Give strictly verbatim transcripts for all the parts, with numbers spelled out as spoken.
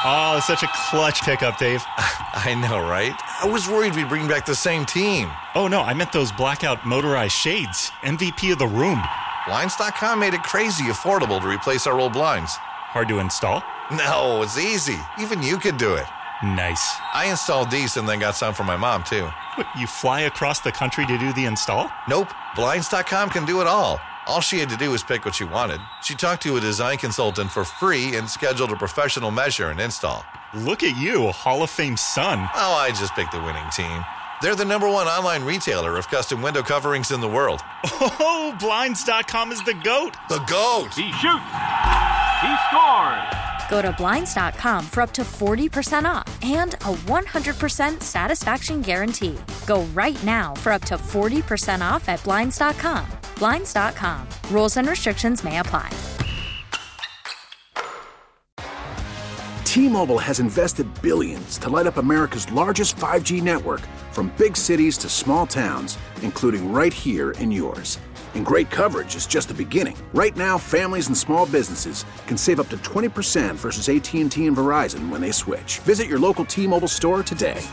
Oh, such a clutch pickup, Dave. I know, right? I was worried we'd bring back the same team. Oh, no, I meant those blackout motorized shades. M V P of the room. Blinds dot com made it crazy affordable to replace our old blinds. Hard to install? No, it's easy. Even you could do it. Nice. I installed these and then got some for my mom, too. What, you fly across the country to do the install? Nope. Blinds dot com can do it all. All she had to do was pick what she wanted. She talked to a design consultant for free and scheduled a professional measure and install. Look at you, a Hall of Fame son. Oh, I just picked the winning team. They're the number one online retailer of custom window coverings in the world. Oh, Blinds dot com is the GOAT. The GOAT! He shoots. He scores. Go to Blinds dot com for up to forty percent off and a one hundred percent satisfaction guarantee. Go right now for up to forty percent off at Blinds dot com. Blinds dot com. Rules and restrictions may apply. T-Mobile has invested billions to light up America's largest five G network, from big cities to small towns, including right here in yours. And great coverage is just the beginning. Right now, families and small businesses can save up to twenty percent versus A T and T and Verizon when they switch. Visit your local T-Mobile store today.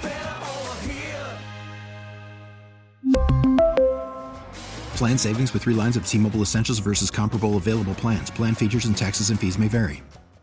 Plan savings with three lines of T-Mobile Essentials versus comparable available plans. Plan features and taxes and fees may vary.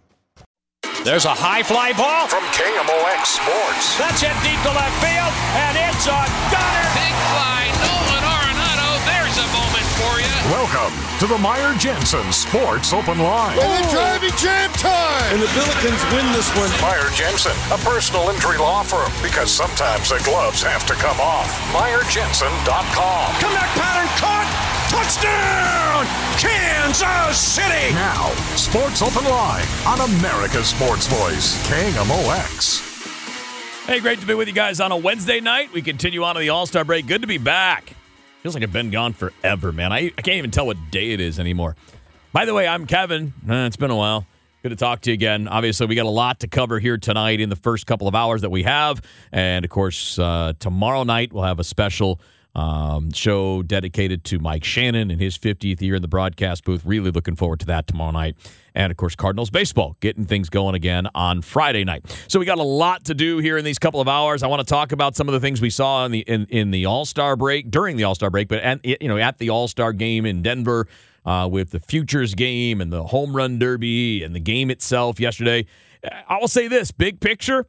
There's a high fly ball from K M O X Sports. That's hit deep to left field, and it's a gunner. Big fly, Nolan Arenado. There's a moment for you. Welcome to the Meyer Jensen Sports Open Line. And the driving jam time. And the Billikens win this one. Meyer Jensen, a personal injury law firm, because sometimes the gloves have to come off. Meyer Jensen dot com. Comeback pattern caught. Touchdown, Kansas City! Now, Sports Open Line on America's Sports Voice, K M O X. Hey, great to be with you guys on a Wednesday night. We continue on to the All-Star break. Good to be back. Feels like I've been gone forever, man. I, I can't even tell what day it is anymore. By the way, I'm Kevin. Uh, it's been a while. Good to talk to you again. Obviously, we got a lot to cover here tonight in the first couple of hours that we have. And, of course, uh, tomorrow night we'll have a special Um, show dedicated to Mike Shannon and his fiftieth year in the broadcast booth. Really looking forward to that tomorrow night. And, of course, Cardinals baseball, getting things going again on Friday night. So we got a lot to do here in these couple of hours. I want to talk about some of the things we saw in the in, in the All-Star break, during the All-Star break, but at, you know, at the All-Star game in Denver uh, with the Futures game and the Home Run Derby and the game itself yesterday. I will say this, big picture,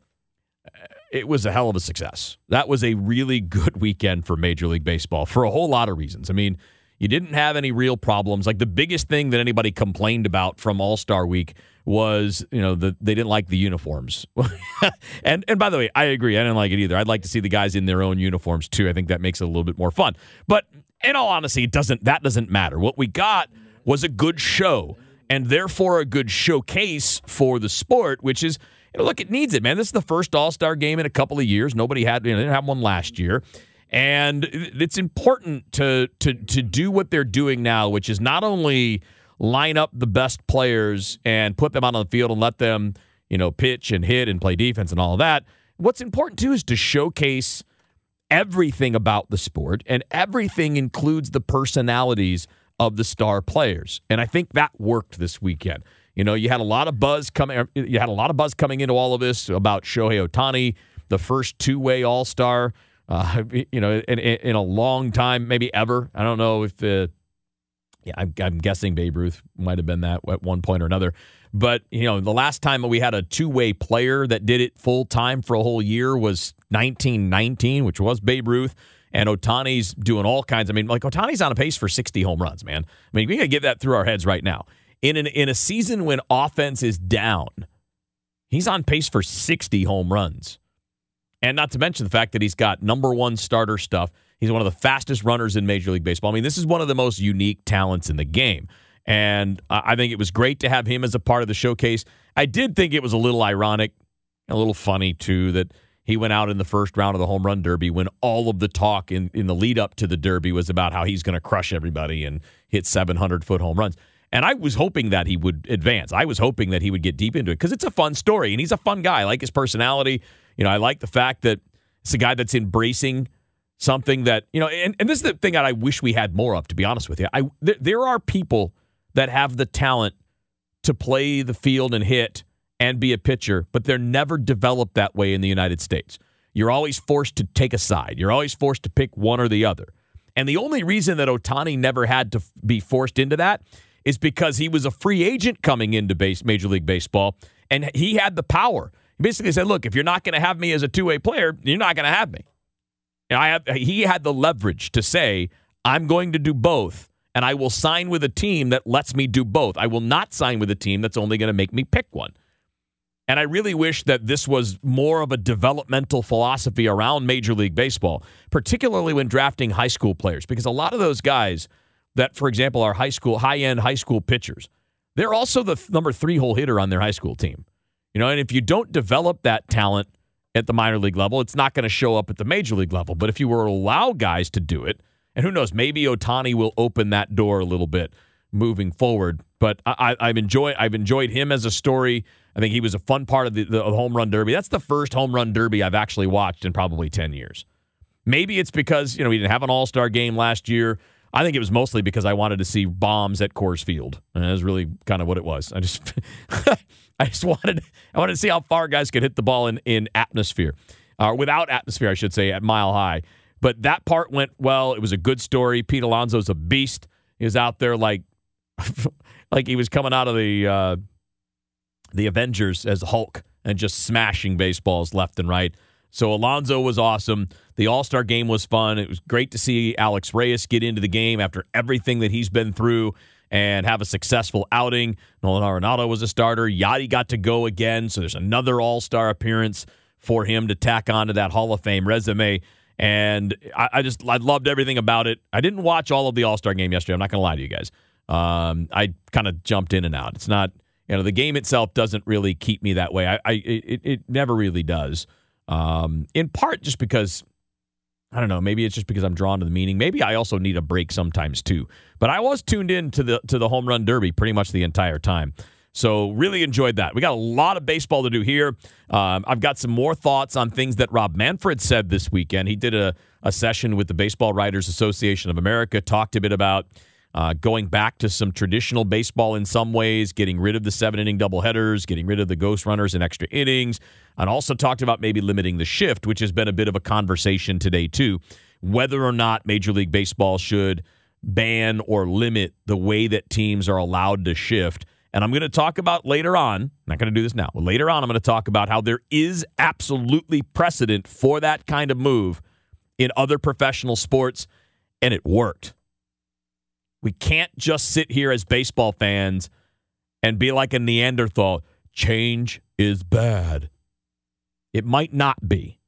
it was a hell of a success. That was a really good weekend for Major League Baseball for a whole lot of reasons. I mean, you didn't have any real problems. Like, the biggest thing that anybody complained about from All-Star Week was, you know, the, they didn't like the uniforms. and and by the way, I agree. I didn't like it either. I'd like to see the guys in their own uniforms too. I think that makes it a little bit more fun. But in all honesty, it doesn't. That doesn't matter. What we got was a good show, and therefore a good showcase for the sport, which is, look, it needs it, man. This is the first All-Star game in a couple of years. Nobody had, you know, they didn't have one last year. And it's important to to to do what they're doing now, which is not only line up the best players and put them out on the field and let them, you know, pitch and hit and play defense and all of that. What's important, too, is to showcase everything about the sport, and everything includes the personalities of the star players. And I think that worked this weekend. You know, you had a lot of buzz coming. You had a lot of buzz coming into all of this about Shohei Ohtani, the first two-way All-Star. Uh, you know, in, in a long time, maybe ever. I don't know if. Uh, yeah, I'm, I'm guessing Babe Ruth might have been that at one point or another. But you know, the last time we had a two-way player that did it full time for a whole year was nineteen nineteen, which was Babe Ruth. And Ohtani's doing all kinds. I mean, like, Ohtani's on a pace for sixty home runs, man. I mean, we got to get that through our heads right now. In an in a season when offense is down, he's on pace for sixty home runs. And not to mention the fact that he's got number one starter stuff. He's one of the fastest runners in Major League Baseball. I mean, this is one of the most unique talents in the game. And I think it was great to have him as a part of the showcase. I did think it was a little ironic, a little funny, too, that he went out in the first round of the Home Run Derby when all of the talk in, in the lead up to the Derby was about how he's going to crush everybody and hit seven hundred foot home runs. And I was hoping that he would advance. I was hoping that he would get deep into it because it's a fun story, and he's a fun guy. I like his personality. You know, I like the fact that it's a guy that's embracing something that, you know, and, and this is the thing that I wish we had more of, to be honest with you. I there, there are people that have the talent to play the field and hit and be a pitcher, but they're never developed that way in the United States. You're always forced to take a side. You're always forced to pick one or the other. And the only reason that Ohtani never had to be forced into that is because he was a free agent coming into base, Major League Baseball, and he had the power. He basically said, look, if you're not going to have me as a two-way player, you're not going to have me. And I have, he had the leverage to say, I'm going to do both, and I will sign with a team that lets me do both. I will not sign with a team that's only going to make me pick one. And I really wish that this was more of a developmental philosophy around Major League Baseball, particularly when drafting high school players, because a lot of those guys that, for example, are high school, high-end high school pitchers, they're also the th- number three hole hitter on their high school team. You know, and if you don't develop that talent at the minor league level, it's not going to show up at the major league level. But if you were to allow guys to do it, and who knows, maybe Ohtani will open that door a little bit moving forward. But I, I, I've enjoyed I've enjoyed him as a story. I think he was a fun part of the, the home run derby. That's the first home run derby I've actually watched in probably ten years. Maybe it's because, you know, we didn't have an all-star game last year. I think it was mostly because I wanted to see bombs at Coors Field. And that's really kind of what it was. I just I just wanted I wanted to see how far guys could hit the ball in, in atmosphere. Or uh, without atmosphere, I should say, at Mile High. But that part went well. It was a good story. Pete Alonso's a beast. He was out there like like he was coming out of the uh, the Avengers as Hulk and just smashing baseballs left and right. So Alonso was awesome. The All-Star game was fun. It was great to see Alex Reyes get into the game after everything that he's been through and have a successful outing. Nolan Arenado was a starter. Yachty got to go again, so there's another All-Star appearance for him to tack onto that Hall of Fame resume. And I, I just I loved everything about it. I didn't watch all of the All-Star game yesterday. I'm not going to lie to you guys. Um, I kind of jumped in and out. It's not, you know, the game itself doesn't really keep me that way. I, I it, it never really does. Um, in part just because, I don't know, maybe it's just because I'm drawn to the meaning. Maybe I also need a break sometimes too. But I was tuned in to the to the home run derby pretty much the entire time. So really enjoyed that. We got a lot of baseball to do here. Um, I've got some more thoughts on things that Rob Manfred said this weekend. He did a, a session with the Baseball Writers Association of America, talked a bit about uh, going back to some traditional baseball in some ways, getting rid of the seven-inning doubleheaders, getting rid of the ghost runners and extra innings, and also talked about maybe limiting the shift, which has been a bit of a conversation today too, whether or not Major League Baseball should ban or limit the way that teams are allowed to shift. And I'm going to talk about later on, I'm not going to do this now, but later on I'm going to talk about how there is absolutely precedent for that kind of move in other professional sports, and it worked. We can't just sit here as baseball fans and be like a Neanderthal. Change is bad. It might not be.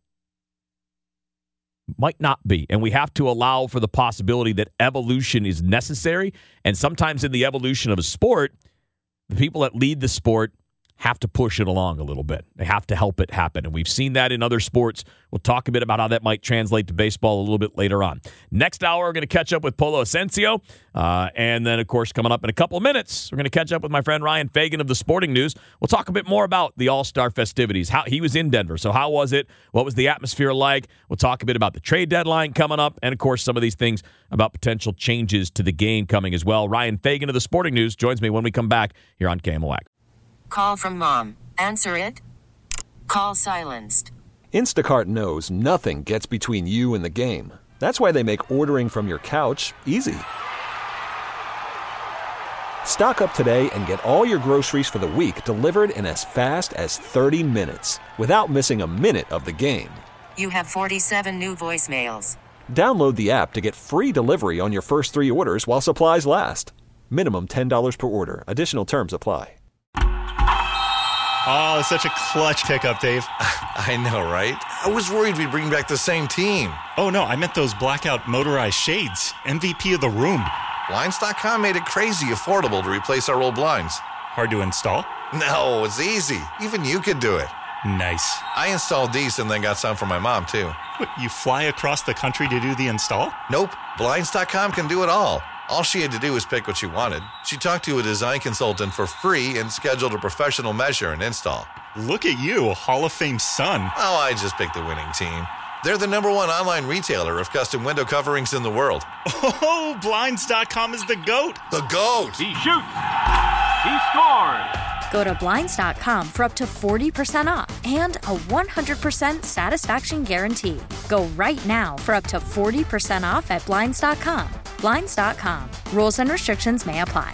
Might not be. And we have to allow for the possibility that evolution is necessary. And sometimes in the evolution of a sport, the people that lead the sport have to push it along a little bit. They have to help it happen. And we've seen that in other sports. We'll talk a bit about how that might translate to baseball a little bit later on. Next hour, we're going to catch up with Polo Asensio. Uh, and then, of course, coming up in a couple of minutes, we're going to catch up with my friend Ryan Fagan of the Sporting News. We'll talk a bit more about the All-Star festivities. How he was in Denver. So how was it? What was the atmosphere like? We'll talk a bit about the trade deadline coming up. And, of course, some of these things about potential changes to the game coming as well. Ryan Fagan of the Sporting News joins me when we come back here on K M O A C. Call from mom. Answer it. Call silenced. Instacart knows nothing gets between you and the game. That's why they make ordering from your couch easy. Stock up today and get all your groceries for the week delivered in as fast as thirty minutes without missing a minute of the game. You have forty-seven new voicemails. Download the app to get free delivery on your first three orders while supplies last. Minimum ten dollars per order. Additional terms apply. Oh, such a clutch pickup, Dave. I know, right? I was worried we'd bring back the same team. Oh, no, I meant those blackout motorized shades. M V P of the room. Blinds dot com made it crazy affordable to replace our old blinds. Hard to install? No, it's easy. Even you could do it. Nice. I installed these and then got some for my mom, too. What, you fly across the country to do the install? Nope. Blinds dot com can do it all. All she had to do was pick what she wanted. She talked to a design consultant for free and scheduled a professional measure and install. Look at you, a Hall of Fame son. Oh, I just picked the winning team. They're the number one online retailer of custom window coverings in the world. Oh, Blinds dot com is the GOAT. The GOAT. He shoots. He scores. Go to Blinds dot com for up to forty percent off and a one hundred percent satisfaction guarantee. Go right now for up to forty percent off at Blinds dot com. Blinds dot com. Rules and restrictions may apply.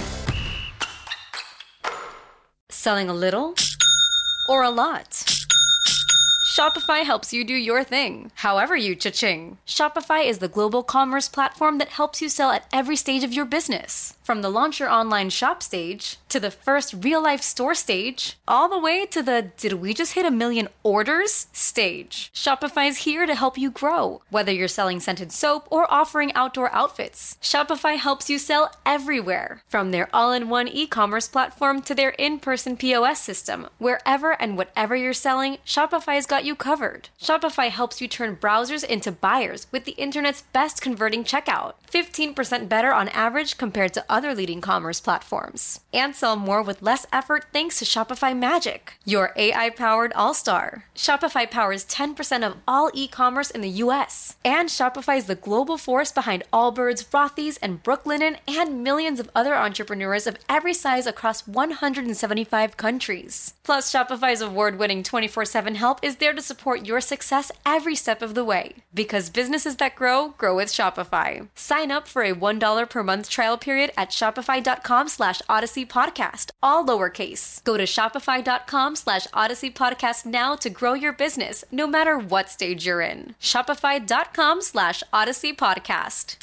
Selling a little or a lot? Shopify helps you do your thing, however you cha-ching. Shopify is the global commerce platform that helps you sell at every stage of your business. From the launch your online shop stage, to the first real-life store stage, all the way to the did we just hit a million orders stage. Shopify is here to help you grow. Whether you're selling scented soap or offering outdoor outfits, Shopify helps you sell everywhere. From their all-in-one e-commerce platform to their in-person P O S system, wherever and whatever you're selling, Shopify's got you covered. Shopify helps you turn browsers into buyers with the internet's best converting checkout. fifteen percent better on average compared to other leading commerce platforms. And sell more with less effort thanks to Shopify Magic, your A I-powered all-star. Shopify powers ten percent of all e-commerce in the U S. And Shopify is the global force behind Allbirds, Rothy's, and Brooklinen, and millions of other entrepreneurs of every size across one hundred seventy-five countries. Plus, Shopify's award-winning twenty-four seven help is there to support your success every step of the way. Because businesses that grow, grow with Shopify. Sign up for a one dollar per month trial period at shopify.com slash Odyssey Podcast, all lowercase. Go to shopify.com slash Odyssey Podcast now to grow your business, no matter what stage you're in. Shopify.com slash Odyssey Podcast.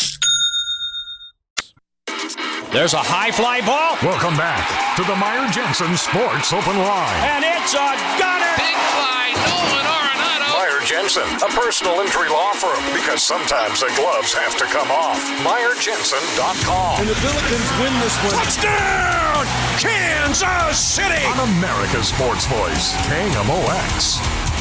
There's a high fly ball. Welcome back to the Meyer Jensen Sports Open Line. And it's a gunner. Big fly, Nolan Arenado. Meyer Jensen, a personal injury law firm, because sometimes the gloves have to come off. Meyer Jensen dot com. And the Billikens win this one. Touchdown! Kansas City! On America's Sports Voice, K M O X.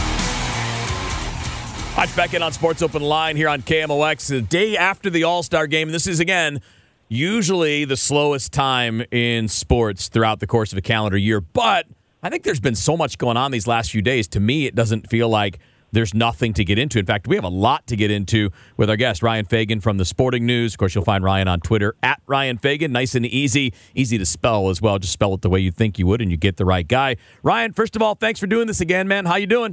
Watch back in on Sports Open Line here on K M O X, the day after the All-Star game. And this is, again, usually the slowest time in sports throughout the course of a calendar year. But I think there's been so much going on these last few days. To me, it doesn't feel like there's nothing to get into. In fact, we have a lot to get into with our guest, Ryan Fagan from the Sporting News. Of course, you'll find Ryan on Twitter, at Ryan Fagan. Nice and easy. Easy to spell as well. Just spell it the way you think you would, and you get the right guy. Ryan, first of all, thanks for doing this again, man. How you doing?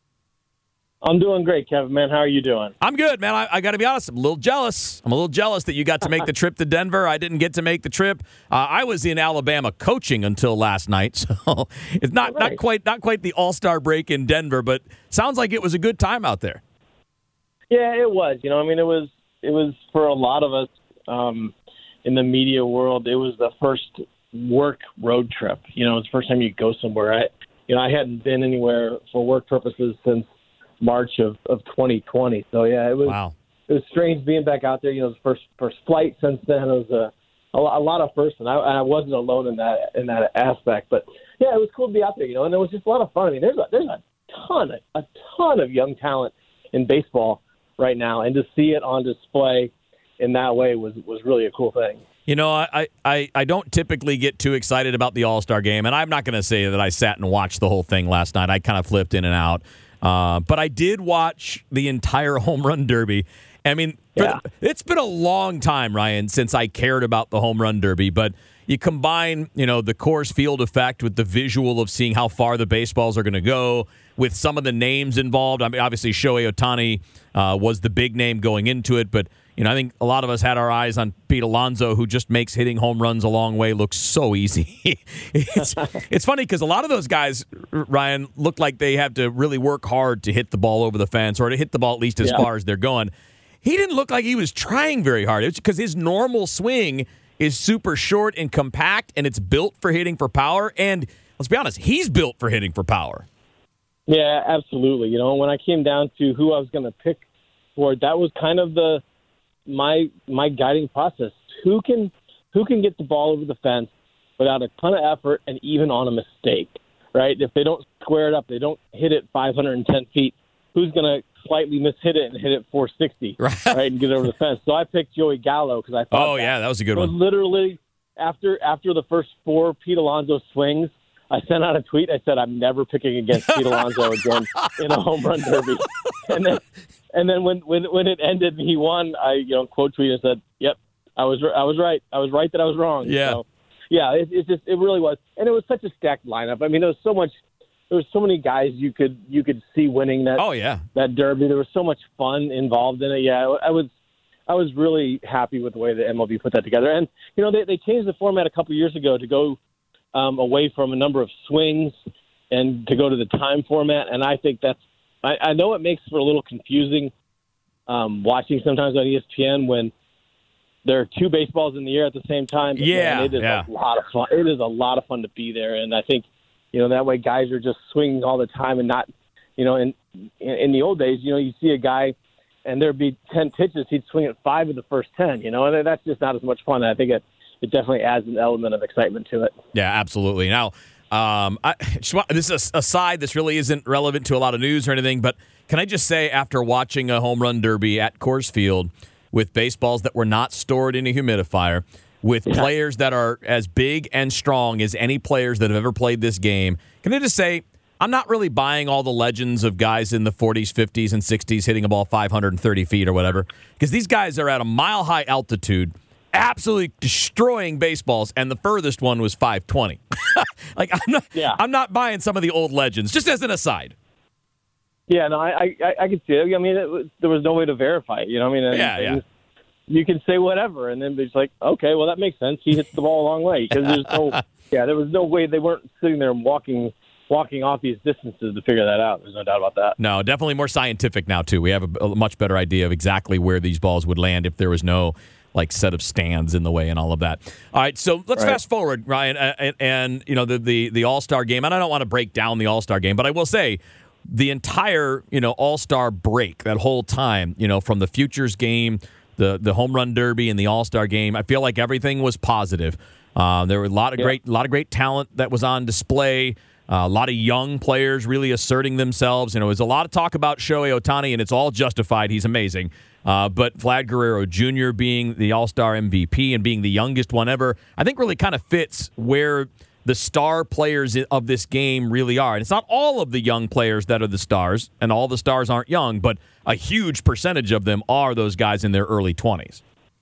I'm doing great, Kevin, man. How are you doing? I'm good, man. I, I got to be honest. I'm a little jealous. I'm a little jealous that you got to make the trip to Denver. I didn't get to make the trip. Uh, I was in Alabama coaching until last night, so it's not, right. not quite not quite the All-Star break in Denver, but sounds like it was a good time out there. Yeah, it was. You know, I mean, it was it was for a lot of us um, in the media world. It was the first work road trip. You know, it's the first time you go somewhere. I, you know, I hadn't been anywhere for work purposes since March of, of twenty twenty. So yeah, it was wow. It was strange being back out there. You know, the first first flight since then. It was a a, a lot of firsts, and I, I wasn't alone in that in that aspect. But yeah, it was cool to be out there. You know, and it was just a lot of fun. I mean, there's a there's a ton of, a ton of young talent in baseball right now, and to see it on display in that way was was really a cool thing. You know, I, I, I don't typically get too excited about the All-Star game, and I'm not going to say that I sat and watched the whole thing last night. I kind of flipped in and out. Uh, but I did watch the entire home run derby. I mean, yeah. the, it's been a long time, Ryan, since I cared about the home run derby. But you combine, you know, the Coors Field effect with the visual of seeing how far the baseballs are going to go, with some of the names involved. I mean, obviously, Shohei Ohtani uh, was the big name going into it, but you know, I think a lot of us had our eyes on Pete Alonso, who just makes hitting home runs a long way look so easy. it's it's funny because a lot of those guys, Ryan, look like they have to really work hard to hit the ball over the fence or to hit the ball at least as yeah. far as they're going. He didn't look like he was trying very hard. It's because his normal swing is super short and compact, and it's built for hitting for power. And let's be honest, he's built for hitting for power. Yeah, absolutely. You know, when I came down to who I was going to pick for it, that was kind of the my my guiding process. Who can who can get the ball over the fence without a ton of effort and even on a mistake, right? If they don't square it up, they don't hit it five hundred ten feet, who's going to slightly mishit it and hit it four sixty, right, right and get it over the fence? So I picked Joey Gallo because I thought Oh, yeah, that was a good was one. Literally, after after the first four Pete Alonso swings, I sent out a tweet. I said, I'm never picking against Pete Alonso again in a home run derby. And then And then when, when when it ended and he won, I you know quote tweeted and said, "Yep, I was I was right. I was right that I was wrong." Yeah. So, yeah, it, it just it really was, and it was such a stacked lineup. I mean, there was so much, there was so many guys you could you could see winning that. Oh yeah, that Derby. There was so much fun involved in it. Yeah, I was I was really happy with the way the M L B put that together. And you know, they they changed the format a couple years ago to go um, away from a number of swings and to go to the time format. And I think that's I, I know it makes for a little confusing um, watching sometimes on E S P N when there are two baseballs in the air at the same time. But yeah, man, it is yeah. a lot of fun. It is a lot of fun to be there, and I think you know that way guys are just swinging all the time and not, you know, in in the old days, you know, you see a guy and there'd be ten pitches, he'd swing at five of the first ten, you know, and that's just not as much fun. And I think it it definitely adds an element of excitement to it. Yeah, absolutely. Now, um, I, this is a side. This really isn't relevant to a lot of news or anything, but can I just say, after watching a home run derby at Coors Field with baseballs that were not stored in a humidifier, with yeah. players that are as big and strong as any players that have ever played this game, can I just say, I'm not really buying all the legends of guys in the forties, fifties, and sixties hitting a ball five hundred thirty feet or whatever, because these guys are at a mile-high altitude, absolutely destroying baseballs, and the furthest one was five twenty. Like, I'm not, yeah. I'm not buying some of the old legends, just as an aside. Yeah, no, I I, I can see it. I mean, it was, there was no way to verify it. You know what I mean? And, yeah, yeah. And you can say whatever, and then it's like, okay, well, that makes sense. He hits the ball a long way. Because there's no, yeah, there was no way. They weren't sitting there and walking walking off these distances to figure that out. There's no doubt about that. No, definitely more scientific now, too. We have a, a much better idea of exactly where these balls would land if there was no like set of stands in the way and all of that. All right, so let's right. fast forward, Ryan, and, and you know the the, the All-Star game. And I don't want to break down the All-Star game, but I will say the entire you know All-Star break, that whole time, you know, from the Futures game, the the home run derby, and the All-Star game, I feel like everything was positive. Uh, there were a lot of yeah. great, a lot of great talent that was on display. Uh, a lot of young players really asserting themselves. You know, there's a lot of talk about Shohei Ohtani, and it's all justified. He's amazing. Uh, but Vlad Guerrero Junior being the All-Star M V P and being the youngest one ever, I think really kind of fits where the star players of this game really are. And it's not all of the young players that are the stars, and all the stars aren't young, but a huge percentage of them are those guys in their early twenties.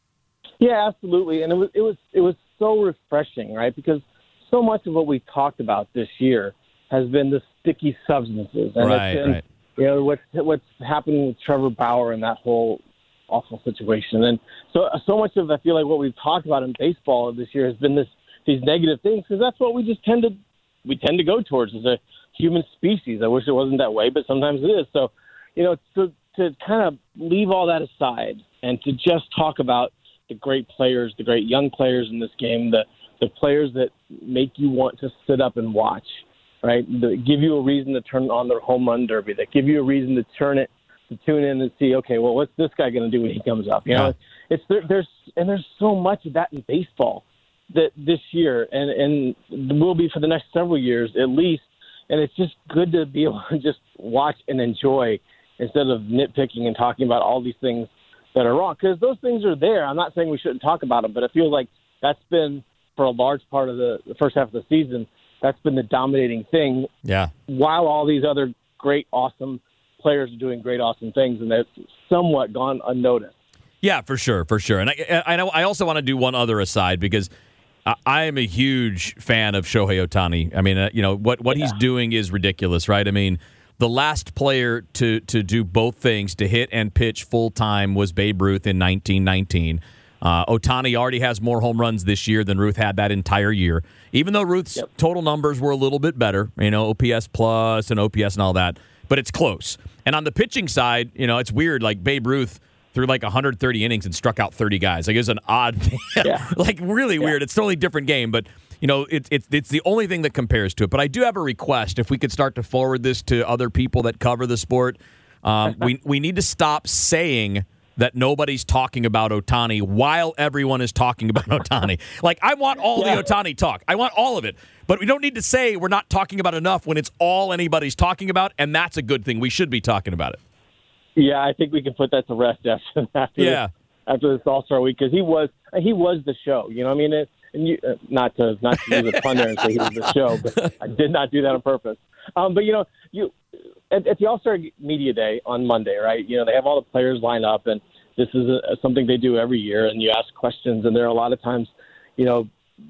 Yeah, absolutely. And it was it was it was so refreshing, right? Because so much of what we talked about this year has been the sticky substances, and right, it's been, right. you know, what's what's happening with Trevor Bauer and that whole awful situation. And so, so much of I feel like what we've talked about in baseball this year has been this these negative things, because that's what we just tend to we tend to go towards as a human species. I wish it wasn't that way, but sometimes it is. So, you know, to to kind of leave all that aside and to just talk about the great players, the great young players in this game, the the players that make you want to sit up and watch, right? That give you a reason to turn on their home run derby, that give you a reason to turn it, to tune in and see, okay, well, what's this guy going to do when he comes up? You yeah. know, it's there, there's and there's so much of that in baseball that this year and and will be for the next several years at least. And it's just good to be able to just watch and enjoy instead of nitpicking and talking about all these things that are wrong, because those things are there. I'm not saying we shouldn't talk about them, but I feel like that's been, for a large part of the, the first half of the season, that's been the dominating thing. Yeah. While all these other great, awesome players are doing great, awesome things, and they've somewhat gone unnoticed. Yeah, for sure, for sure. And I, I know I also want to do one other aside, because I, I am a huge fan of Shohei Ohtani. I mean, uh, you know what what yeah. he's doing is ridiculous, right? I mean, the last player to to do both things, to hit and pitch full time, was Babe Ruth in nineteen nineteen. Uh, Ohtani already has more home runs this year than Ruth had that entire year, even though Ruth's yep. total numbers were a little bit better, you know, O P S plus and O P S and all that, but it's close. And on the pitching side, you know, it's weird. Like, Babe Ruth threw like one hundred thirty innings and struck out thirty guys. Like, it was an odd thing. Yeah. Like, really yeah. weird. It's a totally different game, but, you know, it, it, it's the only thing that compares to it. But I do have a request. If we could start to forward this to other people that cover the sport, um, we we need to stop saying that nobody's talking about Ohtani while everyone is talking about Ohtani. Like, I want all yeah. the Ohtani talk. I want all of it. But we don't need to say we're not talking about enough when it's all anybody's talking about, and that's a good thing. We should be talking about it. Yeah, I think we can put that to rest after after, yeah. this, after this All-Star week, because he was he was the show. You know what I mean? It, and you, uh, not to not to use a pun there and say he was the show, but I did not do that on purpose. Um, but, you know, you at, at the All-Star Media Day on Monday, right, you know, they have all the players lined up, and this is a, something they do every year, and you ask questions, and there are a lot of times, you know,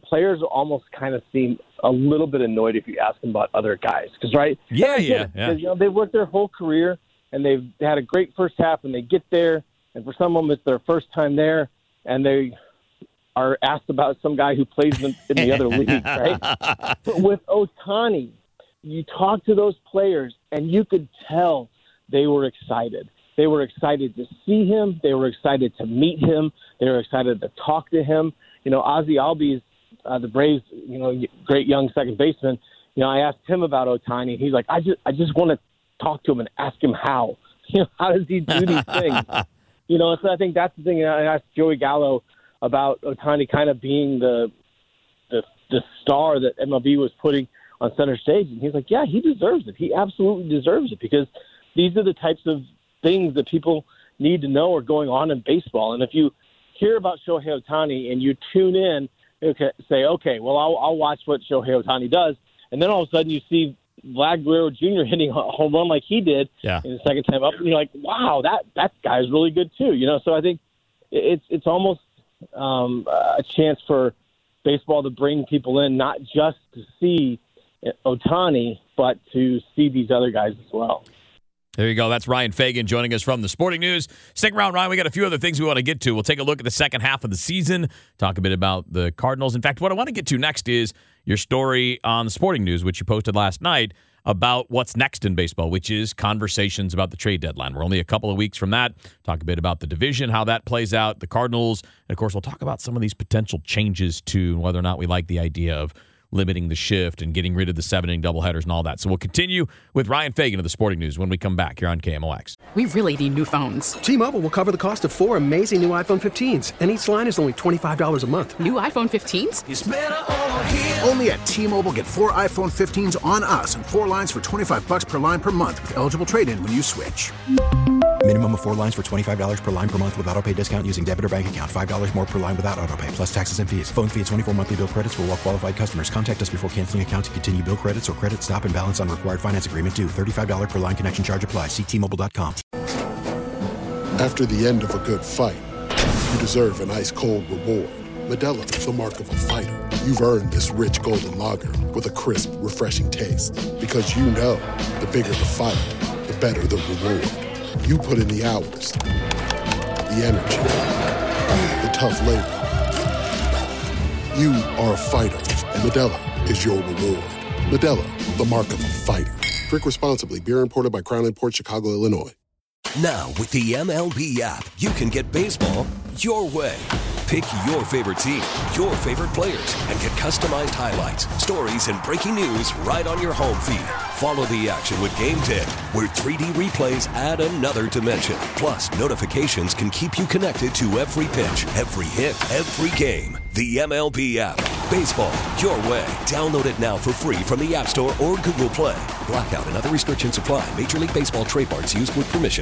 players almost kind of seem a little bit annoyed if you ask them about other guys. Because, right? Yeah, yeah, yeah. You know, they've worked their whole career, and they've had a great first half, and they get there, and for some of them it's their first time there, and they are asked about some guy who plays in, in the other league, right? But with Ohtani, you talk to those players, and you could tell they were excited. They were excited to see him. They were excited to meet him. They were excited to talk to him. You know, Ozzie Albies, uh, the Braves, you know, great young second baseman. You know, I asked him about Ohtani. He's like, I just, I just want to talk to him and ask him how. You know, how does he do these things? You know, so I think that's the thing. I asked Joey Gallo about Ohtani kind of being the the the star that M L B was putting on center stage, and he's like, yeah, he deserves it. He absolutely deserves it because these are the types of things that people need to know are going on in baseball. And if you hear about Shohei Ohtani and you tune in, okay, say, okay, well, I'll, I'll watch what Shohei Ohtani does, and then all of a sudden you see Vlad Guerrero Junior hitting a home run like he did yeah. in the second time up, and you're like, wow, that that guy's really good too. You know, so I think it's it's almost um, a chance for baseball to bring people in, not just to see Ohtani, but to see these other guys as well. There you go. That's Ryan Fagan joining us from the Sporting News. Stick around, Ryan. We got a few other things we want to get to. We'll take a look at the second half of the season, talk a bit about the Cardinals. In fact, what I want to get to next is your story on the Sporting News, which you posted last night, about what's next in baseball, which is conversations about the trade deadline. We're only a couple of weeks from that. Talk a bit about the division, how that plays out, the Cardinals. And, of course, we'll talk about some of these potential changes to whether or not we like the idea of limiting the shift and getting rid of the seven-inning doubleheaders and all that. So we'll continue with Ryan Fagan of the Sporting News when we come back here on K M O X. We really need new phones. T-Mobile will cover the cost of four amazing new iPhone fifteens, and each line is only twenty-five dollars a month. New iPhone fifteens? It's better over here. Only at T-Mobile, get four iPhone fifteens on us and four lines for twenty-five bucks per line per month with eligible trade-in when you switch. Minimum of four lines for twenty-five dollars per line per month with autopay discount using debit or bank account. five dollars more per line without autopay, plus taxes and fees. Phone fee at twenty-four monthly bill credits for well-qualified customers. Contact us before canceling account to continue bill credits or credit stop and balance on required finance agreement due. thirty-five dollars per line connection charge applies. See T Mobile dot com. After the end of a good fight, you deserve an ice-cold reward. Modelo is the mark of a fighter. You've earned this rich golden lager with a crisp, refreshing taste. Because you know, the bigger the fight, the better the reward. You put in the hours, the energy, the tough labor. You are a fighter, and Modelo is your reward. Modelo, the mark of a fighter. Drink responsibly. Beer imported by Crown Imports, Chicago, Illinois. Now, with the M L B app, you can get baseball your way. Pick your favorite team, your favorite players, and get customized highlights, stories, and breaking news right on your home feed. Follow the action with Game ten, where three D replays add another dimension. Plus, notifications can keep you connected to every pitch, every hit, every game. The M L B app. Baseball your way. Download it now for free from the App Store or Google Play. Blackout and other restrictions apply. Major League Baseball trademarks used with permission.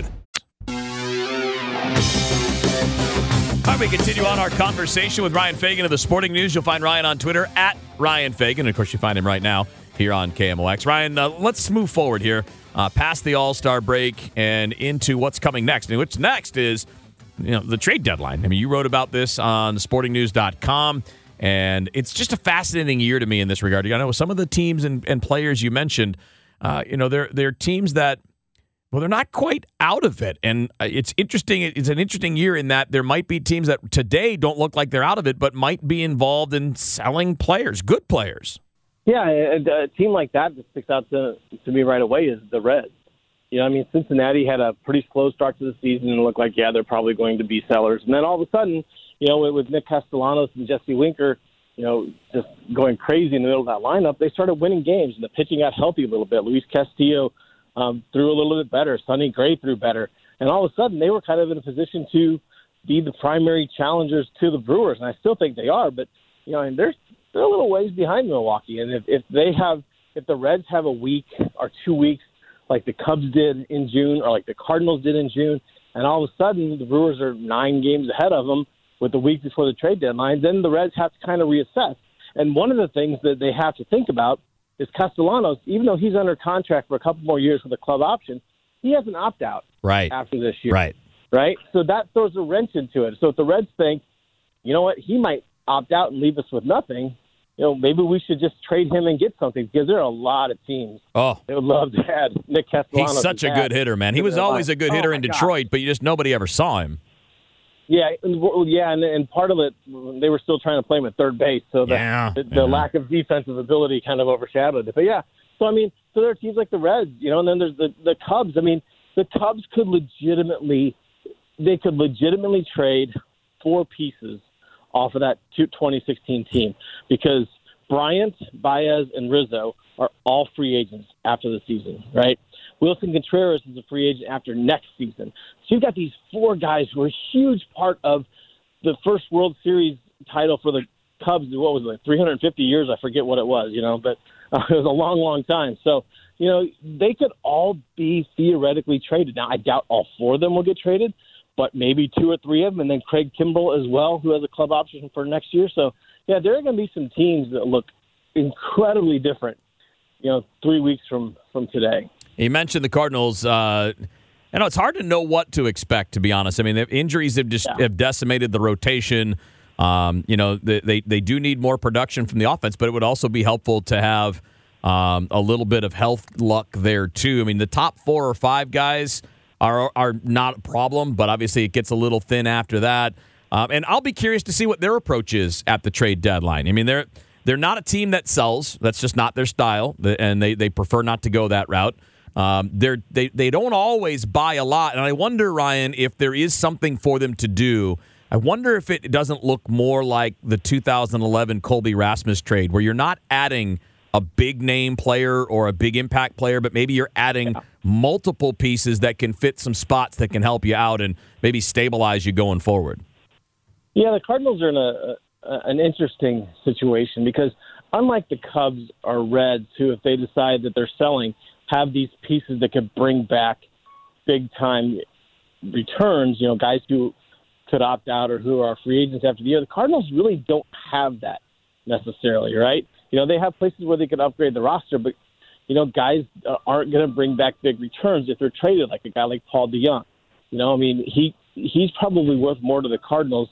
All right, we continue on our conversation with Ryan Fagan of the Sporting News. You'll find Ryan on Twitter at Ryan Fagan. And, of course, you find him right now here on K M O X. Ryan, uh, let's move forward here uh, past the All-Star break and into what's coming next. And what's next is, you know, the trade deadline. I mean, you wrote about this on sporting news dot com, and it's just a fascinating year to me in this regard. I know some of the teams and, and players you mentioned, uh, you know, they're, they're teams that, well, they're not quite out of it. And it's interesting. It's an interesting year in that there might be teams that today don't look like they're out of it, but might be involved in selling players, good players. Yeah, a team like that that sticks out to, to me right away is the Reds. You know, I mean, Cincinnati had a pretty slow start to the season and it looked like, yeah, they're probably going to be sellers. And then all of a sudden, you know, with Nick Castellanos and Jesse Winker, you know, just going crazy in the middle of that lineup, they started winning games and the pitching got healthy a little bit. Luis Castillo Um, threw a little bit better. Sonny Gray threw better. And all of a sudden, they were kind of in a position to be the primary challengers to the Brewers. And I still think they are, but, you know, and they're, they're a little ways behind Milwaukee. And if, if they have, if the Reds have a week or two weeks like the Cubs did in June or like the Cardinals did in June, and all of a sudden the Brewers are nine games ahead of them with the week before the trade deadline, then the Reds have to kind of reassess. And one of the things that they have to think about is Castellanos, even though he's under contract for a couple more years with a club option, he has an opt-out right after this year. Right. Right? So that throws a wrench into it. So if the Reds think, you know what, he might opt out and leave us with nothing, you know, maybe we should just trade him and get something because there are a lot of teams oh. that would love to have Nick Castellanos. He's such a good hitter, man. He was always a good hitter oh in Detroit, God. But you just nobody ever saw him. Yeah, yeah, and, and part of it, they were still trying to play him at third base, so the, yeah, the, the yeah. lack of defensive ability kind of overshadowed it. But yeah, so I mean, so there are teams like the Reds, you know, and then there's the, the Cubs. I mean, the Cubs could legitimately, they could legitimately trade four pieces off of that twenty sixteen team because Bryant, Baez, and Rizzo are all free agents after the season, right? Wilson Contreras is a free agent after next season. So you've got these four guys who are a huge part of the first World Series title for the Cubs. What was it, like three hundred fifty years? I forget what it was, you know, but uh, it was a long, long time. So, you know, they could all be theoretically traded. Now, I doubt all four of them will get traded, but maybe two or three of them, and then Craig Kimbrell as well, who has a club option for next year. So, yeah, there are going to be some teams that look incredibly different, you know, three weeks from, from today. You mentioned the Cardinals. Uh, I know it's hard to know what to expect, to be honest. I mean, the injuries have just yeah. have decimated the rotation. Um, you know, they, they they do need more production from the offense, but it would also be helpful to have um, a little bit of health luck there, too. I mean, the top four or five guys are are not a problem, but obviously it gets a little thin after that. Um, and I'll be curious to see what their approach is at the trade deadline. I mean, they're they're not a team that sells. That's just not their style, and they, they prefer not to go that route. Um, they're, they they don't always buy a lot, and I wonder, Ryan, if there is something for them to do. I wonder if it doesn't look more like the two thousand eleven Colby Rasmus trade, where you're not adding a big-name player or a big impact player, but maybe you're adding yeah. multiple pieces that can fit some spots that can help you out and maybe stabilize you going forward. Yeah, the Cardinals are in a, a an interesting situation because unlike the Cubs or Reds, who if they decide that they're selling, have these pieces that could bring back big-time returns, you know, guys who could opt out or who are free agents after the year. The Cardinals really don't have that necessarily, right? You know, they have places where they could upgrade the roster, but, you know, guys aren't going to bring back big returns if they're traded, like a guy like Paul DeJong. You know, I mean, he he's probably worth more to the Cardinals,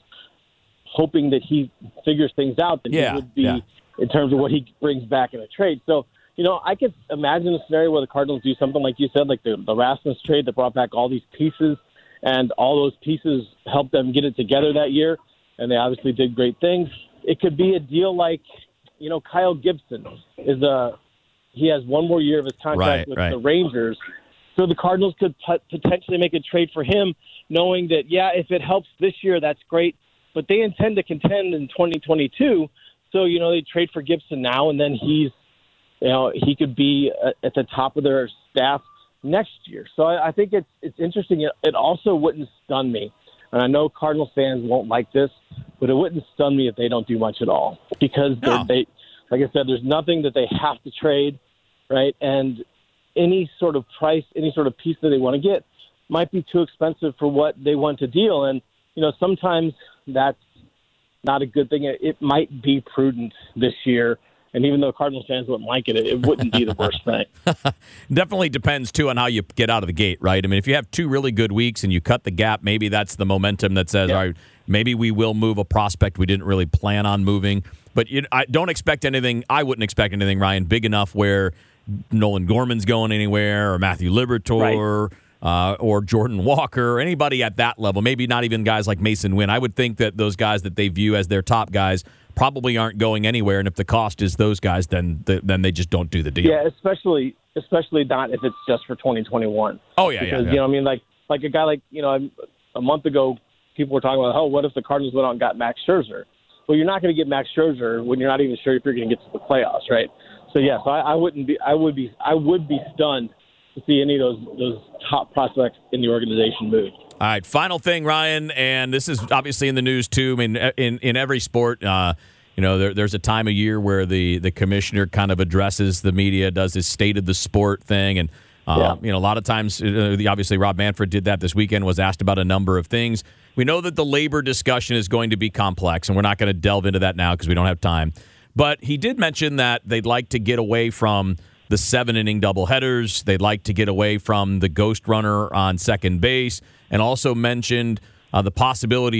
hoping that he figures things out than yeah, he would be yeah. in terms of what he brings back in a trade. So, you know, I could imagine a scenario where the Cardinals do something like you said, like the, the Rasmus trade that brought back all these pieces, and all those pieces helped them get it together that year, and they obviously did great things. It could be a deal like, you know, Kyle Gibson is a he has one more year of his contract right, with right. the Rangers, so the Cardinals could p- potentially make a trade for him, knowing that yeah, if it helps this year, that's great, but they intend to contend in twenty twenty-two, so you know they trade for Gibson now, and then he's you know he could be at the top of their staff next year. So I, I think it's it's interesting. It, it also wouldn't stun me, and I know Cardinals fans won't like this, but it wouldn't stun me if they don't do much at all because no. they, like I said, there's nothing that they have to trade, right? And any sort of price, any sort of piece that they want to get might be too expensive for what they want to deal. And you know, sometimes that's not a good thing. It, it might be prudent this year. And even though Cardinals fans wouldn't like it, it wouldn't be the worst thing. Definitely depends, too, on how you get out of the gate, right? I mean, if you have two really good weeks and you cut the gap, maybe that's the momentum that says, yeah. all right, maybe we will move a prospect we didn't really plan on moving. But you, I don't expect anything, I wouldn't expect anything, Ryan, big enough where Nolan Gorman's going anywhere or Matthew Liberatore right. uh, or Jordan Walker or anybody at that level. Maybe not even guys like Mason Wynn. I would think that those guys that they view as their top guys probably aren't going anywhere, and if the cost is those guys, then the, then they just don't do the deal. Yeah, especially especially not if it's just for twenty twenty-one. Oh yeah, because, yeah, yeah. You know, I mean, like like a guy like you know, a month ago, people were talking about, oh, what if the Cardinals went out and got Max Scherzer? Well, you're not going to get Max Scherzer when you're not even sure if you're going to get to the playoffs, right? So yes, I, I wouldn't be, I would be, I would be stunned to see any of those those top prospects in the organization move. All right, final thing, Ryan, and this is obviously in the news too. I mean, in in every sport, uh, you know, there, there's a time of year where the the commissioner kind of addresses the media, does his state of the sport thing, and uh, yeah. you know, a lot of times, uh, obviously, Rob Manfred did that this weekend. Was asked about a number of things. We know that the labor discussion is going to be complex, and we're not going to delve into that now because we don't have time. But he did mention that they'd like to get away from the seven-inning doubleheaders. They'd like to get away from the ghost runner on second base, and also mentioned uh, the possibility of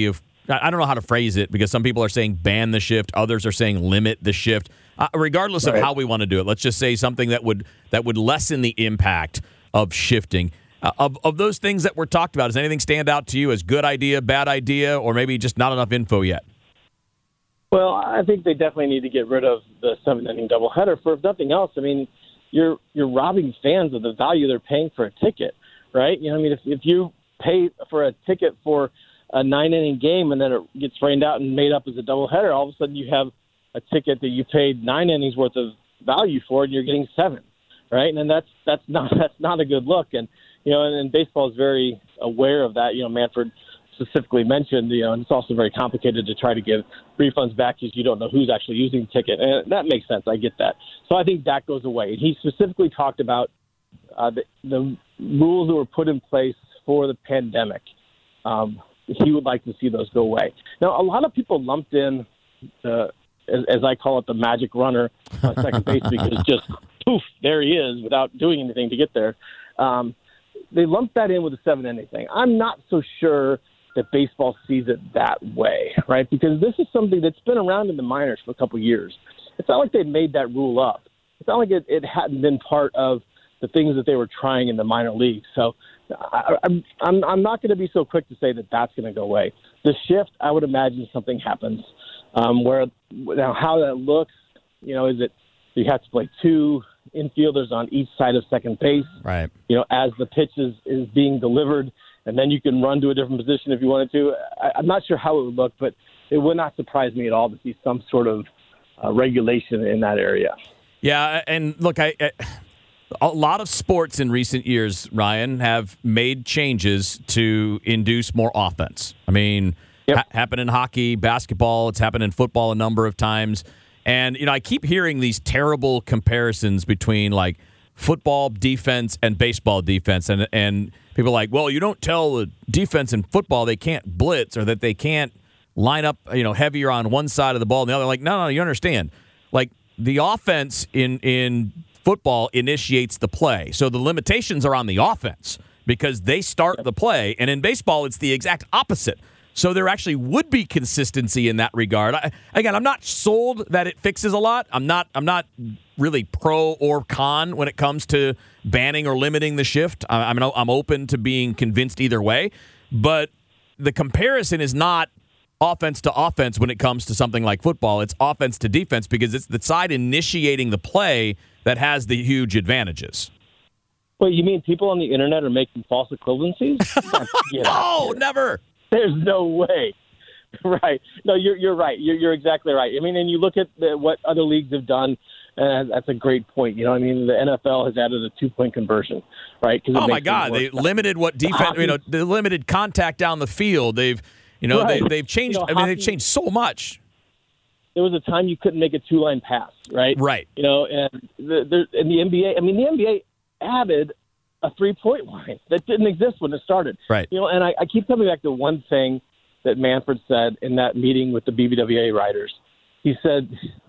I don't know how to phrase it because some people are saying ban the shift, others are saying limit the shift. Uh, regardless right. of how we want to do it, let's just say something that would that would lessen the impact of shifting. Uh, of of those things that were talked about, does anything stand out to you as good idea, bad idea, or maybe just not enough info yet? Well, I think they definitely need to get rid of the seven-inning doubleheader. For if nothing else, I mean, you're you're robbing fans of the value they're paying for a ticket, right? You know, I mean, if if you pay for a ticket for a nine-inning game and then it gets rained out and made up as a doubleheader, all of a sudden you have a ticket that you paid nine innings worth of value for, and you're getting seven, right? And then that's that's not that's not a good look. And you know, and, and baseball is very aware of that. You know, Manfred specifically mentioned, you know, and it's also very complicated to try to give refunds back because you don't know who's actually using the ticket, and that makes sense. I get that. So I think that goes away. He specifically talked about uh, the, the rules that were put in place for the pandemic. Um, he would like to see those go away. Now, a lot of people lumped in the, as, as I call it, the magic runner on second base because just poof, there he is without doing anything to get there. Um, they lumped that in with the seven inning thing. I'm not so sure that baseball sees it that way, right? Because this is something that's been around in the minors for a couple of years. It's not like they made that rule up. It's not like it, it hadn't been part of the things that they were trying in the minor leagues. So I, I'm, I'm, I'm not going to be so quick to say that that's going to go away. The shift, I would imagine something happens um, where now how that looks, you know, is it you have to play two infielders on each side of second base, right? You know, as the pitch is, is being delivered, and then you can run to a different position if you wanted to. I, I'm not sure how it would look, but it would not surprise me at all to see some sort of uh, regulation in that area. Yeah, and look, I, I a lot of sports in recent years, Ryan, have made changes to induce more offense. I mean, yep. ha- happened in hockey, basketball. It's happened in football a number of times. And, you know, I keep hearing these terrible comparisons between, like, football defense and baseball defense. And and people are like, well, you don't tell the defense in football they can't blitz or that they can't line up, you know, heavier on one side of the ball and the other. Like, no, no, you understand. Like, the offense in in football initiates the play. So the limitations are on the offense because they start the play. And in baseball, it's the exact opposite. So there actually would be consistency in that regard. I, again, I'm not sold that it fixes a lot. I'm not I'm not really pro or con when it comes to banning or limiting the shift. I, I'm I'm open to being convinced either way. But the comparison is not offense to offense when it comes to something like football. It's offense to defense because it's the side initiating the play that has the huge advantages. Well, you mean people on the internet are making false equivalencies? No, never. There's no way. Right. No, you're you're right. You're, you're exactly right. I mean, and you look at the, what other leagues have done, and that's a great point. You know, I mean, the N F L has added a two-point conversion, right? Oh, my God. They limited what defense, you know, they limited contact down the field. They've, you know, right. they, they've changed, you know, I mean, they've changed so much. There was a time you couldn't make a two-line pass, right? Right. You know, and the, the, in the N B A, I mean, the N B A added a three-point line that didn't exist when it started. Right. You know, and I, I keep coming back to one thing that Manfred said in that meeting with the B B W A writers. He said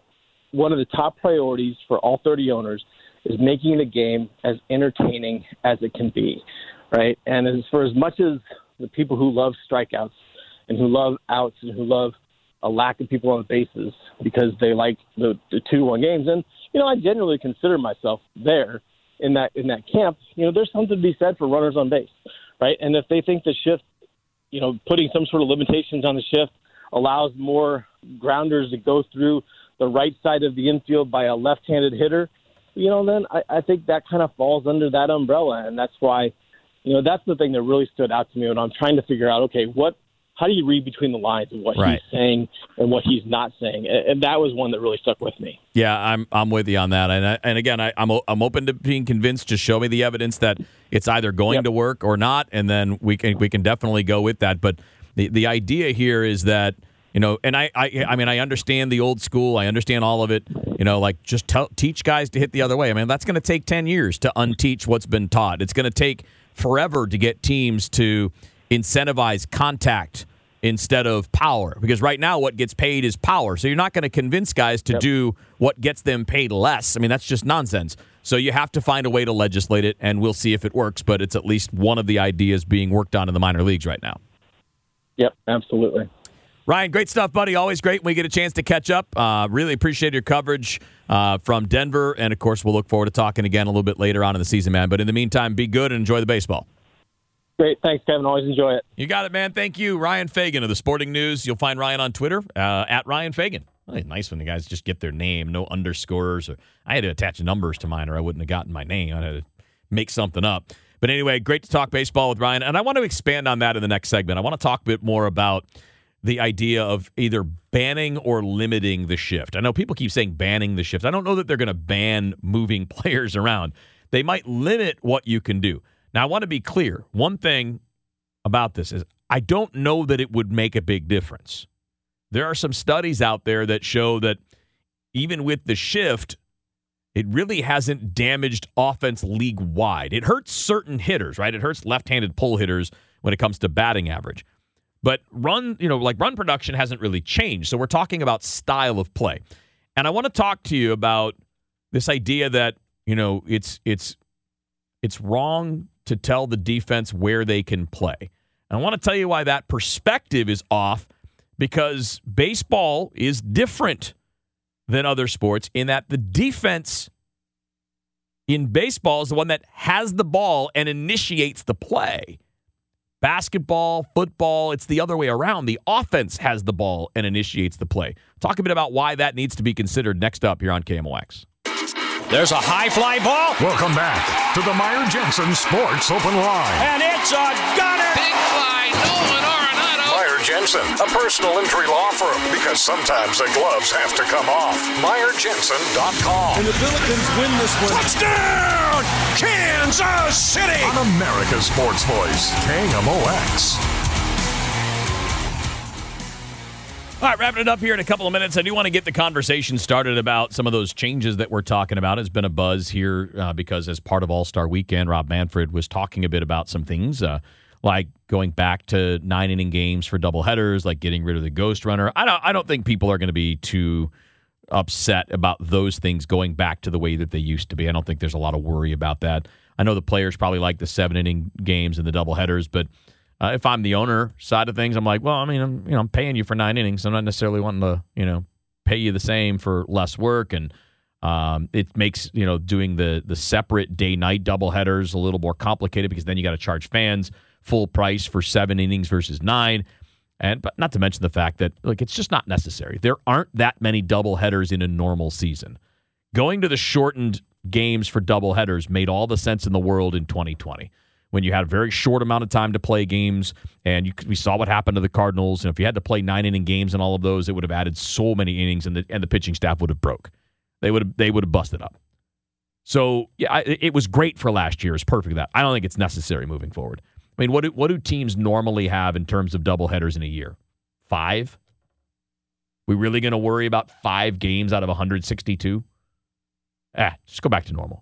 one of the top priorities for all thirty owners is making the game as entertaining as it can be, right? And as for as much as the people who love strikeouts and who love outs and who love a lack of people on the bases because they like the, the two-one games, and, you know, I genuinely consider myself there in that in that camp, you know, there's something to be said for runners on base, right? And if they think the shift, you know, putting some sort of limitations on the shift allows more grounders to go through the right side of the infield by a left-handed hitter, you know, then I, I think that kind of falls under that umbrella. And that's why, you know, that's the thing that really stood out to me when I'm trying to figure out, okay, what, how do you read between the lines of what right. he's saying and what he's not saying? And that was one that really stuck with me. Yeah, I'm I'm with you on that. And I, and again, I, I'm I'm open to being convinced. Just show me the evidence that it's either going yep. to work or not, and then we can we can definitely go with that. But the the idea here is that, you know, and I I, I mean I understand the old school. I understand all of it. You know, like just tell, teach guys to hit the other way. I mean, that's going to take ten years to unteach what's been taught. It's going to take forever to get teams to incentivize contact instead of power, because right now what gets paid is power. So you're not going to convince guys to yep. do what gets them paid less. I mean, that's just nonsense. So you have to find a way to legislate it, and we'll see if it works, but it's at least one of the ideas being worked on in the minor leagues right now. Yep, absolutely. Ryan, great stuff, buddy. Always great when we get a chance to catch up. Uh, really appreciate your coverage uh, from Denver. And, of course, we'll look forward to talking again a little bit later on in the season, man. But in the meantime, be good and enjoy the baseball. Great. Thanks, Kevin. Always enjoy it. You got it, man. Thank you. Ryan Fagan of the Sporting News. You'll find Ryan on Twitter, uh, at Ryan Fagan. Really nice when the guys just get their name, no underscores. Or I had to attach numbers to mine or I wouldn't have gotten my name. I had to make something up. But anyway, great to talk baseball with Ryan. And I want to expand on that in the next segment. I want to talk a bit more about the idea of either banning or limiting the shift. I know people keep saying banning the shift. I don't know that they're going to ban moving players around. They might limit what you can do. Now, I want to be clear. One thing about this is I don't know that it would make a big difference. There are some studies out there that show that even with the shift, it really hasn't damaged offense league-wide. It hurts certain hitters, right? It hurts left-handed pull hitters when it comes to batting average. But run, you know, like run production hasn't really changed. So we're talking about style of play. And I want to talk to you about this idea that, you know, it's it's it's wrong to tell the defense where they can play. And I want to tell you why that perspective is off, because baseball is different than other sports in that the defense in baseball is the one that has the ball and initiates the play. Basketball, football, it's the other way around. The offense has the ball and initiates the play. Talk a bit about why that needs to be considered next up here on K M O X. There's a high fly ball. Welcome back to the Meyer Jensen Sports Open Line. And it's a gunner. Big fly, Nolan Arenado. Meyer Jensen, a personal injury law firm, because sometimes the gloves have to come off. Meyer Jensen dot com. And the Billikens win this one. Touchdown! Kansas City! On America's Sports Voice, K M O X. All right, wrapping it up here in a couple of minutes. I do want to get the conversation started about some of those changes that we're talking about. It's been a buzz here uh, because as part of All-Star Weekend, Rob Manfred was talking a bit about some things, uh, like going back to nine-inning games for doubleheaders, like getting rid of the ghost runner. I don't, I don't think people are going to be too upset about those things going back to the way that they used to be. I don't think there's a lot of worry about that. I know the players probably like the seven-inning games and the doubleheaders, but Uh, if I'm the owner side of things, I'm like, well, I mean, I'm, you know, I'm paying you for nine innings. I'm not necessarily wanting to, you know, pay you the same for less work. And um, it makes, you know, doing the the separate day-night doubleheaders a little more complicated because then you got to charge fans full price for seven innings versus nine. And but not to mention the fact that, like, it's just not necessary. There aren't that many doubleheaders in a normal season. Going to the shortened games for doubleheaders made all the sense in the world in twenty twenty. When you had a very short amount of time to play games, and you, we saw what happened to the Cardinals. And if you had to play nine-inning games in all of those, it would have added so many innings, and the and the pitching staff would have broke. They would have they would have busted up. So yeah, it, it was great for last year. It's perfect for that. I don't think it's necessary moving forward. I mean, what do what do teams normally have in terms of doubleheaders in a year? Five. We really going to worry about five games out of one hundred sixty-two? Eh, just go back to normal.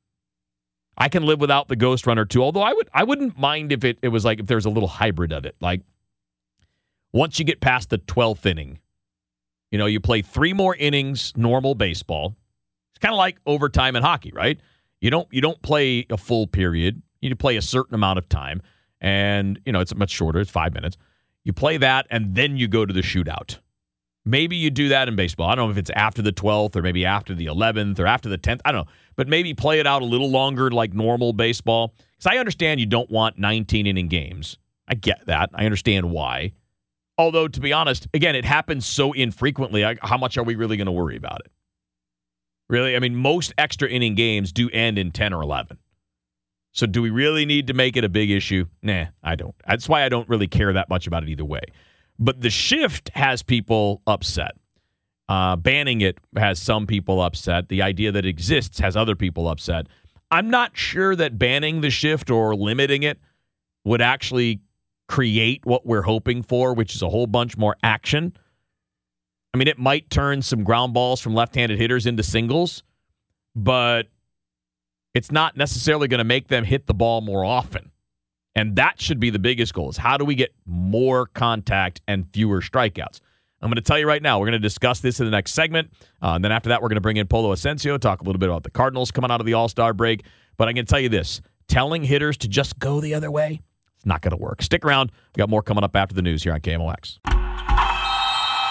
I can live without the ghost runner too, although I would I wouldn't mind if it, it was like if there's a little hybrid of it. Like once you get past the twelfth inning, you know, you play three more innings normal baseball. It's kind of like overtime in hockey, right? You don't you don't play a full period. You play a certain amount of time, and you know, it's much shorter, it's five minutes. You play that and then you go to the shootout. Maybe you do that in baseball. I don't know if it's after the twelfth or maybe after the eleventh or after the tenth. I don't know. But maybe play it out a little longer like normal baseball. Because I understand you don't want nineteen-inning games. I get that. I understand why. Although, to be honest, again, it happens so infrequently. I, how much are we really going to worry about it? Really? I mean, most extra-inning games do end in ten or eleven. So do we really need to make it a big issue? Nah, I don't. That's why I don't really care that much about it either way. But the shift has people upset. Uh, banning it has some people upset. The idea that it exists has other people upset. I'm not sure that banning the shift or limiting it would actually create what we're hoping for, which is a whole bunch more action. I mean, it might turn some ground balls from left-handed hitters into singles, but it's not necessarily going to make them hit the ball more often. And that should be the biggest goal, is how do we get more contact and fewer strikeouts? I'm going to tell you right now, we're going to discuss this in the next segment. Uh, and then after that, we're going to bring in Polo Asensio, talk a little bit about the Cardinals coming out of the All-Star break. But I can tell you this, telling hitters to just go the other way, it's not going to work. Stick around. We got more coming up after the news here on K M O X.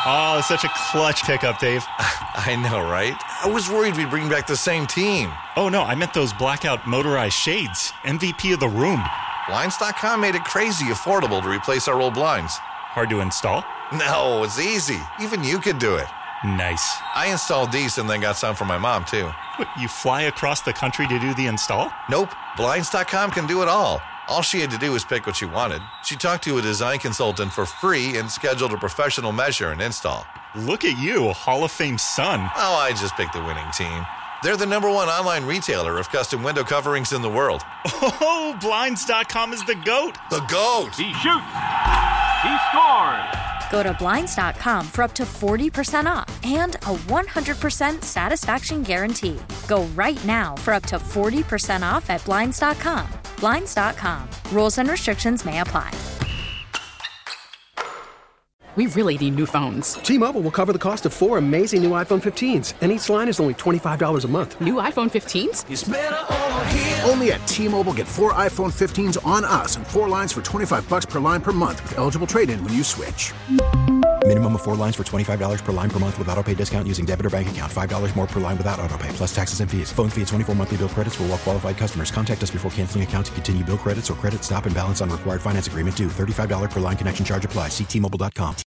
Oh, such a clutch pickup, Dave. I know, right? I was worried we'd bring back the same team. Oh, no, I meant those blackout motorized shades. M V P of the room. Blinds dot com made it crazy affordable to replace our old blinds. Hard to install? No, it's easy. Even you could do it. Nice. I installed these and then got some for my mom, too. What, you fly across the country to do the install? Nope. Blinds dot com can do it all. All she had to do was pick what she wanted. She talked to a design consultant for free and scheduled a professional measure and install. Look at you, a Hall of Fame son. Oh, I just picked the winning team. They're the number one online retailer of custom window coverings in the world. Oh, Blinds dot com is the GOAT. The GOAT. He shoots. He scores. Go to Blinds dot com for up to forty percent off and a one hundred percent satisfaction guarantee. Go right now for up to forty percent off at Blinds dot com. Blinds dot com. Rules and restrictions may apply. We really need new phones. T-Mobile will cover the cost of four amazing new iPhone fifteens, and each line is only twenty-five dollars a month. New iPhone fifteens? It's better over here. Only at T-Mobile, get four iPhone fifteens on us and four lines for twenty-five dollars per line per month with eligible trade-in when you switch. Minimum of four lines for twenty-five dollars per line per month with autopay discount using debit or bank account. five dollars more per line without autopay, plus taxes and fees. Phone fee at twenty-four monthly bill credits for well-qualified customers. Contact us before canceling account to continue bill credits or credit stop and balance on required finance agreement due. thirty-five dollars per line connection charge applies. See T Mobile dot com.